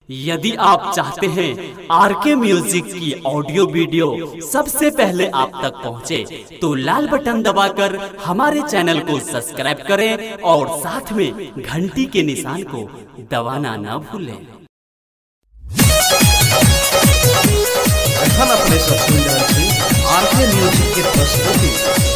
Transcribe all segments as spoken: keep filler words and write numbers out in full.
यदि आप चाहते हैं आर के म्यूजिक की ऑडियो वीडियो सबसे पहले आप तक पहुंचे, तो लाल बटन दबाकर हमारे चैनल को सब्सक्राइब करें और साथ में घंटी के निशान को दबाना ना भूलें। এখন আপনি সব শুনতে পাচ্ছেন আর কে মিউজিকের প্রস্তুতি।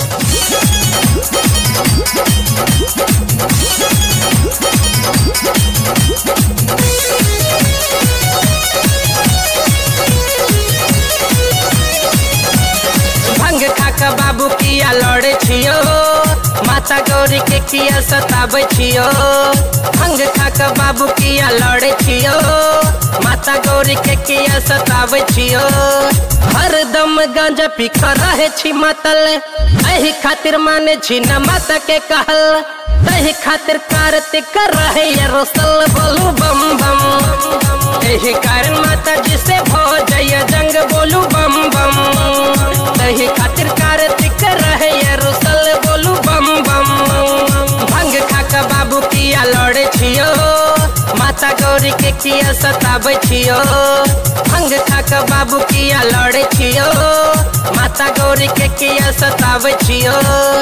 भंग खाक बाबू किया लड़े छियो, माता गौरी के किया सताबे छियो। भंग खाक बाबू किया लड़े छियो, माता गौरी के किया सताबे छियो। हर दम गांजा पी कर रहे छी मतल, एही खातिर माने छी न माता के कहल। एही खातिर कार्तिक कर रहे ये रोसल बोलू बम बम। एही कारण माता जी से भो जय जंग बोलू बम बम। एही खातिर कार्तिक कर रहे ये रोसल बोलू बम बम। भंग खाक बाबू किया लड़े छियो, माता गौरी के किया सताबे छियो। भंग खाक बाबू किया लड़े छियो, माता गौरी के किया सताबे छियो।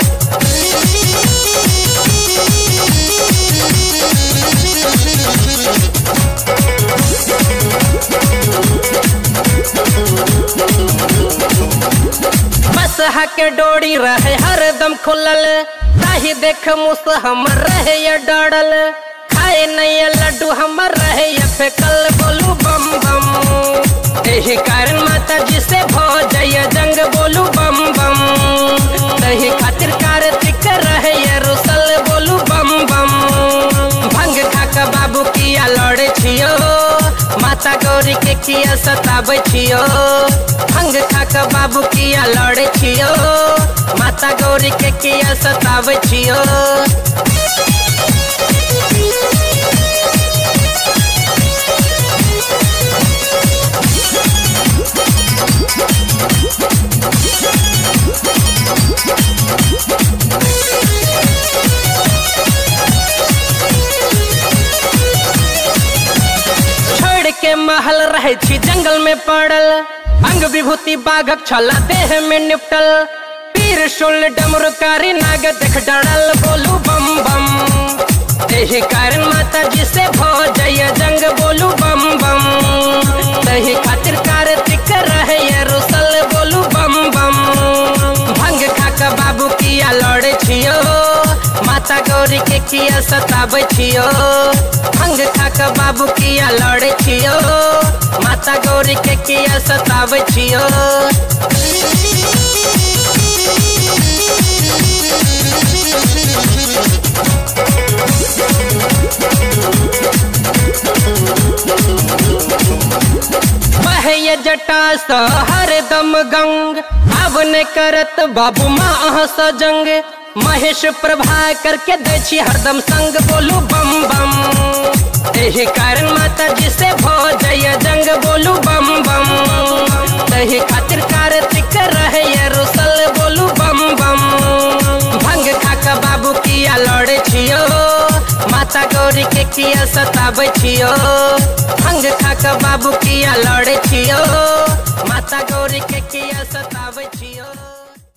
बसहा के डोरी रहे हरदम खुलल, ताही देख मुस हमर रहे ये डरल। खाए नहीं लड्डू हमर रहे ये फेकल बोलू बम बम। एही कारण माता जी से भो जय जंग बोलू बम बम। एही खातिर कार्तिक रहे ये रुसल बोलू बम बम। भंग खाक बाबू किया लड़े छियो, माता गौरी के किया सताबे छियो। भंग खाक बाबू किया लड़े छियो, माता गौरी के किया सताबे छियो। के महल रहे छी जंगल में पड़ल, अंग विभूति बाघक छला देह में निपटल। पीर शुल डमरुकारी नाग देख डरल बोलू बम बम। एही कारण माता जी से भो जय जंग बोलू बम बम। एही खातिर कार्तिक रहे ये रुसल बोलू बम बम। भंग खाक बाबू किया लड़े छियो, माता गौरी के किया सताबे छियो। भंग खाक बाबू किया लड़े छियो, माता गौरी के किया सताबे छियो। बहे जटा स हरदम गंग, अब ने करत बाबू माँ स जंग। महेश प्रभा करके दे छी हरदम संग बोलू बम बम। एही कारण माता जी से भो जय जंग बोलू बम बम। एही खातिर कार्तिक रहे ये रुसल बोलू बम बम। भंग खाक बाबू किया लड़े छियो, माता गौरी के किया सताबे छियो। भंग खाक बाबू किया लड़े छियो, माता गौरी के किया सताबे छियो।